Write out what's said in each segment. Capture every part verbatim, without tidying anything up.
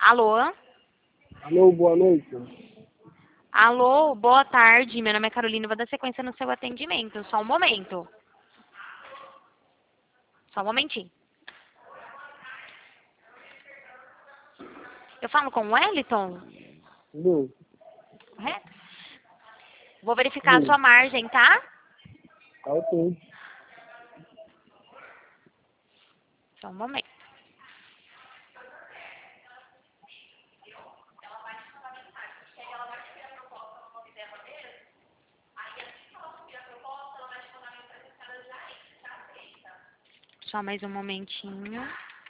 Alô? Alô, boa noite. Alô, boa tarde. Meu nome é Carolina. Vou dar sequência no seu atendimento. Só um momento. Só um momentinho. Eu falo com o Wellington? Não, Correto? Vou verificar a não. sua margem, tá? Tá ok. Só um momento. Só mais um momentinho.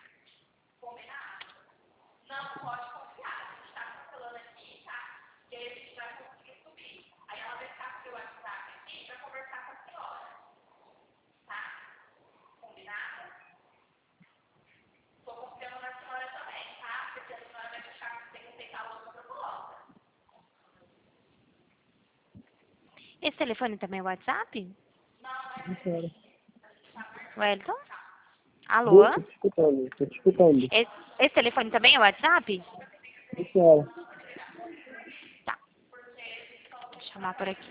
Esse telefone também é WhatsApp? Sim, senhora. Wellington? Alô? Estou te escutando, estou te escutando. Esse, esse telefone também é WhatsApp? Sim, senhora. Tá. Vou chamar por aqui.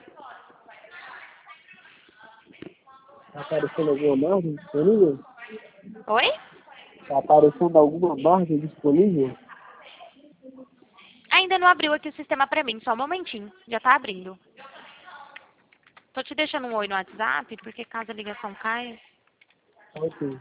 Tá aparecendo alguma margem disponível? Oi? Tá aparecendo alguma margem disponível? Ainda não abriu aqui o sistema pra mim. Só um momentinho. Já tá abrindo. Tô te deixando um oi no WhatsApp, porque caso a ligação caia... Tá ok.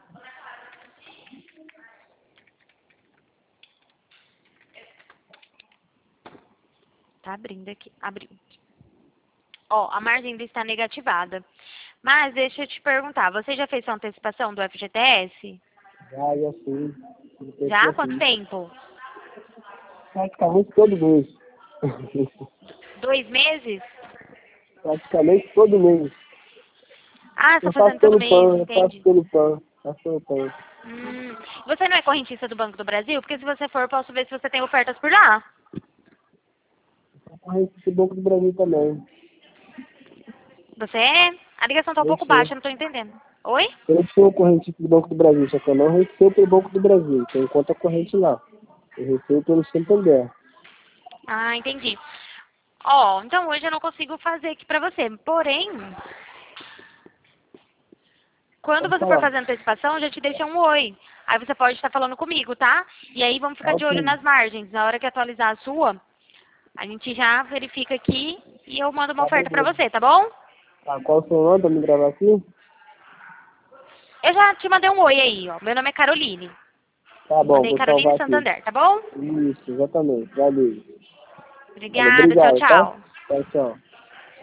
Tá abrindo aqui. Abriu. Ó, a margem ainda está negativada. Mas deixa eu te perguntar, você já fez sua antecipação do F G T S? Já, já sim. Eu Já? já Quanto fiz. tempo? Praticamente todo mês. Dois meses? Praticamente todo mês. Ah, tá Eu faço fazendo todo pelo mês, PAN, eu faço entende? pelo PAN. Faço pelo PAN. Hum, você não é correntista do Banco do Brasil? Porque se você for, eu posso ver se você tem ofertas por lá. Concorrente do Banco do Brasil também. Você é? A ligação tá um Eu pouco sou. baixa, não tô entendendo. Oi? Eu sou corrente do Banco do Brasil, só que eu não recebo pelo Banco do Brasil. Tenho conta corrente lá. Eu recebo pelo Santander. Ah, entendi. Ó, então hoje eu não consigo fazer aqui pra você. Porém, quando Pode você for falar. fazer a antecipação, eu já te deixo um oi. Aí você pode estar falando comigo, tá? E aí vamos Tá ficar de olho ok. nas margens. Na hora que atualizar a sua, a gente já verifica aqui e eu mando uma Tá oferta pra beleza. você, tá bom? Tá, qual o seu nome pra me gravar aqui? Eu já te mandei um oi aí, ó. Meu nome é Caroline. Tá bom, Mandei vou Caroline salvar aqui. Santander, tá bom? Isso, exatamente. Valeu. Valeu, Obrigada, tchau, obrigado, tá? tchau. Tchau, tchau.